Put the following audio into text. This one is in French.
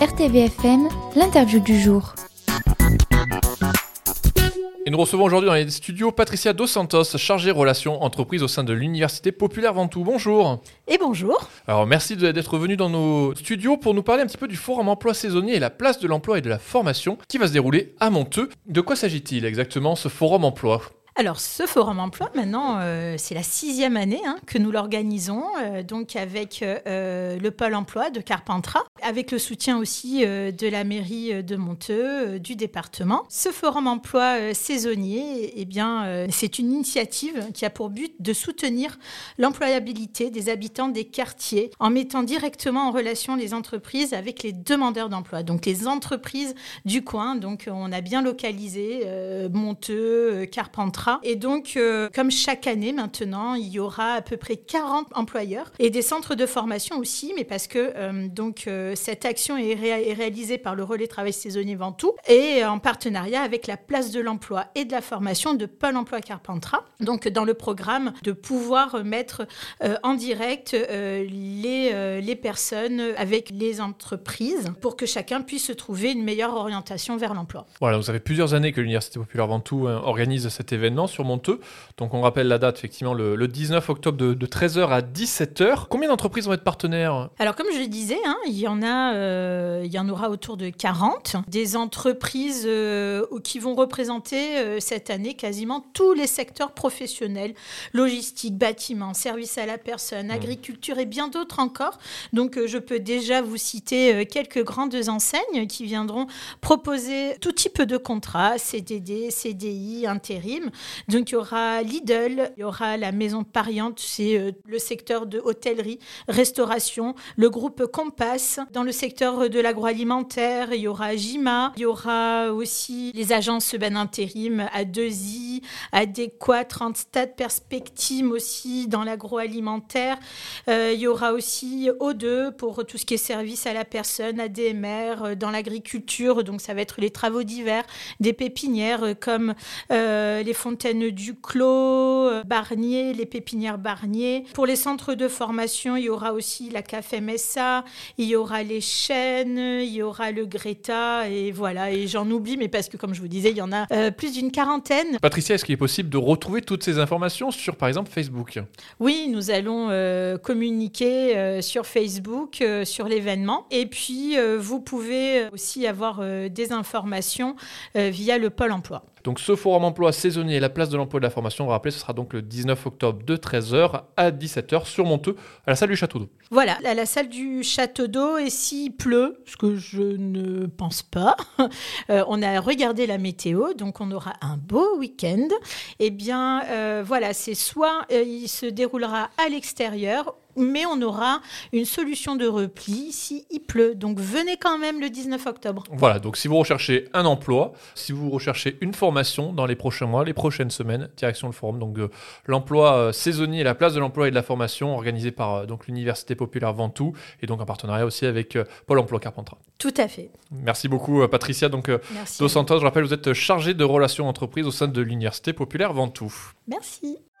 RTVFM, l'interview du jour. Et nous recevons aujourd'hui dans les studios Patricia Dos Santos, chargée relations entreprises au sein de l'Université Populaire Ventoux. Bonjour. Et bonjour. Alors merci d'être venu dans nos studios pour nous parler un petit peu du Forum emploi saisonnier et la place de l'emploi et de la formation qui va se dérouler à Monteux. De quoi s'agit-il exactement ce Forum emploi ? Alors, ce Forum Emploi, maintenant, c'est la 6e année que nous l'organisons, donc avec le Pôle Emploi de Carpentras, avec le soutien aussi de la mairie de Monteux, du département. Ce Forum Emploi saisonnier, c'est une initiative qui a pour but de soutenir l'employabilité des habitants des quartiers en mettant directement en relation les entreprises avec les demandeurs d'emploi, donc les entreprises du coin. Donc, on a bien localisé Monteux, Carpentras. Et donc, comme chaque année maintenant, il y aura à peu près 40 employeurs et des centres de formation aussi, mais parce que cette action est réalisée par le Relais Travail Saisonnier Ventoux et en partenariat avec la place de l'emploi et de la formation de Pôle Emploi Carpentras. Donc, dans le programme de pouvoir mettre en direct les personnes avec les entreprises pour que chacun puisse trouver une meilleure orientation vers l'emploi. Voilà, vous avez plusieurs années que l'Université Populaire Ventoux organise cet événement sur Monteux. Donc on rappelle la date, effectivement, le 19 octobre de 13h à 17h. Combien d'entreprises vont être partenaires ? Alors comme je le disais, il y en aura autour de 40. Des entreprises qui vont représenter cette année quasiment tous les secteurs professionnels, logistique, bâtiment, service à la personne, agriculture et bien d'autres encore. Donc je peux déjà vous citer quelques grandes enseignes qui viendront proposer tout type de contrats, CDD, CDI, intérim. Donc, il y aura Lidl, il y aura la Maison Pariante, c'est le secteur de hôtellerie, restauration, le groupe Compass. Dans le secteur de l'agroalimentaire, il y aura Gima, il y aura aussi les agences d'intérim A2I, Adéquat, Randstad, Perspective aussi dans l'agroalimentaire. Il y aura aussi O2 pour tout ce qui est service à la personne, ADMR dans l'agriculture, donc ça va être les travaux divers, des pépinières comme les Fontaines du Clos, Barnier, les pépinières Barnier. Pour les centres de formation, il y aura aussi la CAF MSA, il y aura les Chênes, il y aura le Greta, et voilà, et j'en oublie, mais parce que comme je vous disais, il y en a plus d'une quarantaine. Patricia, est-ce qu'il est possible de retrouver toutes ces informations sur, par exemple, Facebook ? Oui, nous allons communiquer sur Facebook, sur l'événement, et puis vous pouvez aussi avoir des informations via le Pôle Emploi. Donc ce Forum emploi saisonnier et la place de l'emploi et de la formation, on va rappeler, ce sera donc le 19 octobre de 13h à 17h sur Monteux, à la salle du Château d'Eau. Voilà, à la salle du Château d'Eau, et s'il pleut, ce que je ne pense pas, on a regardé la météo, donc on aura un beau week-end. Eh bien, c'est soit il se déroulera à l'extérieur, mais on aura une solution de repli s'il pleut. Donc, venez quand même le 19 octobre. Voilà, donc si vous recherchez un emploi, si vous recherchez une formation dans les prochains mois, les prochaines semaines, direction le forum, donc l'emploi saisonnier et la place de l'emploi et de la formation organisée par donc l'Université Populaire Ventoux et donc en partenariat aussi avec Pôle Emploi Carpentras. Tout à fait. Merci beaucoup Patricia. Donc, Dos Santos, je rappelle, vous êtes chargée de relations entreprises au sein de l'Université Populaire Ventoux. Merci.